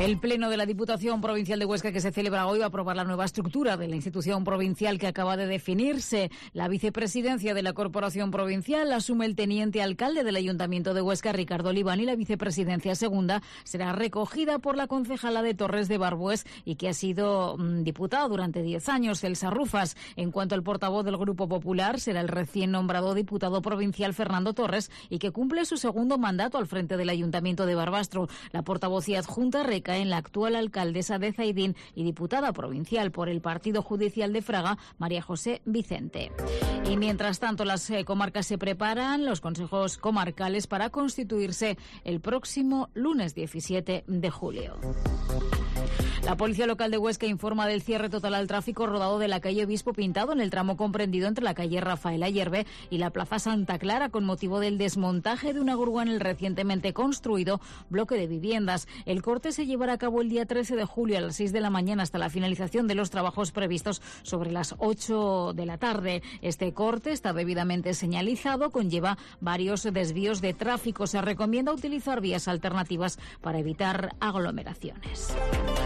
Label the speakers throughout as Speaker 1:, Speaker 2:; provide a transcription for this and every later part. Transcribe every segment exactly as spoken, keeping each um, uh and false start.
Speaker 1: El Pleno de la Diputación Provincial de Huesca, que se celebra hoy, va a aprobar la nueva estructura de la institución provincial que acaba de definirse. La vicepresidencia de la Corporación Provincial asume el teniente alcalde del Ayuntamiento de Huesca, Ricardo Oliván, y la vicepresidencia segunda será recogida por la concejala de Torres de Barbués y que ha sido mmm, diputada durante diez años, Elsa Rufas. En cuanto al portavoz del Grupo Popular, será el recién nombrado diputado provincial Fernando Torres y que cumple su segundo mandato al frente del Ayuntamiento de Barbastro. La portavocía adjunta recae en la actual alcaldesa de Zaidín y diputada provincial por el Partido Judicial de Fraga, María José Vicente. Y mientras tanto, las eh, comarcas se preparan, los consejos comarcales, para constituirse el próximo lunes diecisiete de julio. La Policía Local de Huesca informa del cierre total al tráfico rodado de la calle Obispo Pintado en el tramo comprendido entre la calle Rafael Ayerbe y la plaza Santa Clara, con motivo del desmontaje de una grúa en el recientemente construido bloque de viviendas. El corte se llevará a cabo el día trece de julio a las seis de la mañana hasta la finalización de los trabajos previstos sobre las ocho de la tarde. Este corte está debidamente señalizado, conlleva varios desvíos de tráfico. Se recomienda utilizar vías alternativas para evitar aglomeraciones.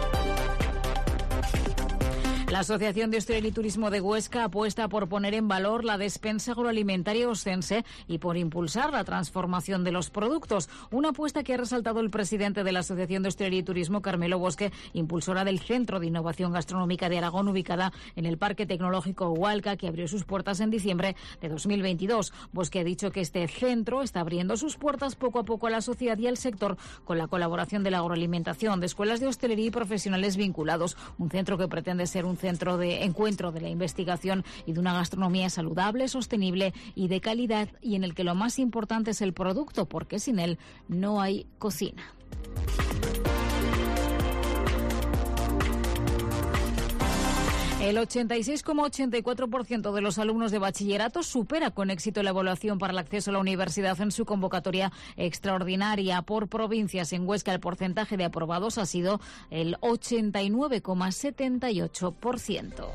Speaker 1: La Asociación de Hostelería y Turismo de Huesca apuesta por poner en valor la despensa agroalimentaria ostense y por impulsar la transformación de los productos. Una apuesta que ha resaltado el presidente de la Asociación de Hostelería y Turismo, Carmelo Bosque, impulsora del Centro de Innovación Gastronómica de Aragón, ubicada en el Parque Tecnológico Hualca, que abrió sus puertas en diciembre de dos mil veintidós. Bosque ha dicho que este centro está abriendo sus puertas poco a poco a la sociedad y al sector con la colaboración de la agroalimentación, de escuelas de hostelería y profesionales vinculados. Un centro que pretende ser un centro de encuentro de la investigación y de una gastronomía saludable, sostenible y de calidad, y en el que lo más importante es el producto, porque sin él no hay cocina. El ochenta y seis coma ochenta y cuatro por ciento de los alumnos de bachillerato supera con éxito la evaluación para el acceso a la universidad en su convocatoria extraordinaria. Por provincias, en Huesca el porcentaje de aprobados ha sido el ochenta y nueve coma setenta y ocho por ciento.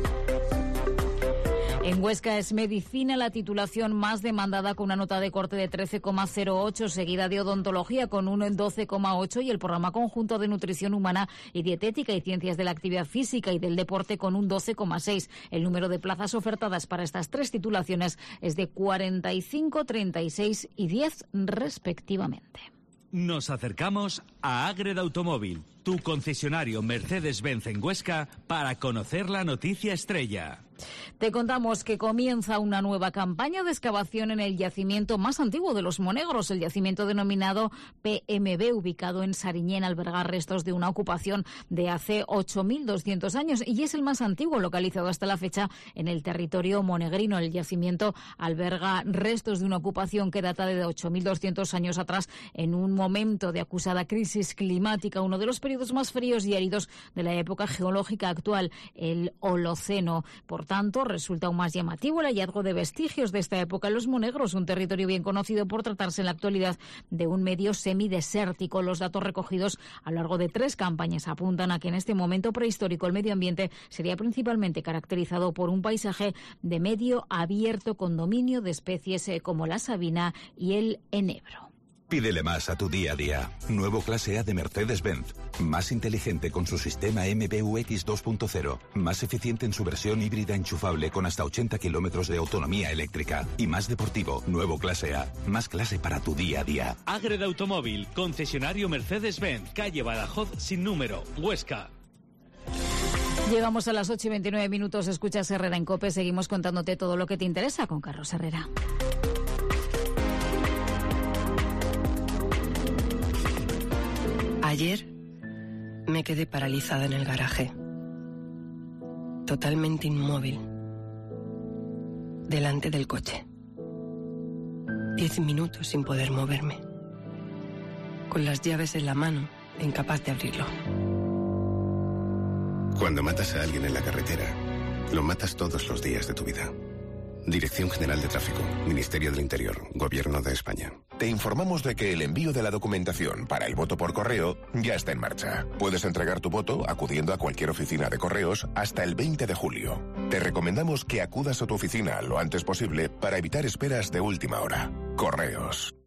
Speaker 1: En Huesca es medicina la titulación más demandada, con una nota de corte de trece coma cero ocho, seguida de odontología con un doce coma ocho y el programa conjunto de nutrición humana y dietética y ciencias de la actividad física y del deporte con un doce coma seis. El número de plazas ofertadas para estas tres titulaciones es de cuarenta y cinco, treinta y seis y diez respectivamente.
Speaker 2: Nos acercamos a Ágreda Automóvil, tu concesionario Mercedes-Benz en Huesca, para conocer la noticia estrella.
Speaker 1: Te contamos que comienza una nueva campaña de excavación en el yacimiento más antiguo de los Monegros, el yacimiento denominado P M B, ubicado en Sariñén. Alberga restos de una ocupación de hace ocho mil doscientos años y es el más antiguo localizado hasta la fecha en el territorio monegrino. El yacimiento alberga restos de una ocupación que data de ocho mil doscientos años atrás, en un momento de acusada crisis climática, uno de los periodos más fríos y áridos de la época geológica actual, el Holoceno. Por tanto, resulta aún más llamativo el hallazgo de vestigios de esta época en los Monegros, un territorio bien conocido por tratarse en la actualidad de un medio semidesértico. Los datos recogidos a lo largo de tres campañas apuntan a que en este momento prehistórico el medio ambiente sería principalmente caracterizado por un paisaje de medio abierto con dominio de especies como la sabina y el enebro.
Speaker 3: Pídele más a tu día a día. Nuevo clase A de Mercedes-Benz. Más inteligente con su sistema M B U X dos punto cero. Más eficiente en su versión híbrida enchufable con hasta ochenta kilómetros de autonomía eléctrica. Y más deportivo. Nuevo clase A. Más clase para tu día a día.
Speaker 2: Ágreda Automóvil, concesionario Mercedes-Benz, calle Badajoz sin número, Huesca.
Speaker 1: Llegamos a las ocho y veintinueve minutos. Escuchas Herrera en COPE. Seguimos contándote todo lo que te interesa con Carlos Herrera.
Speaker 4: Ayer me quedé paralizada en el garaje, totalmente inmóvil, delante del coche. Diez minutos sin poder moverme, con las llaves en la mano, incapaz de abrirlo.
Speaker 5: Cuando matas a alguien en la carretera, lo matas todos los días de tu vida. Dirección General de Tráfico, Ministerio del Interior, Gobierno de España.
Speaker 6: Te informamos de que el envío de la documentación para el voto por correo ya está en marcha. Puedes entregar tu voto acudiendo a cualquier oficina de correos hasta el veinte de julio. Te recomendamos que acudas a tu oficina lo antes posible para evitar esperas de última hora. Correos.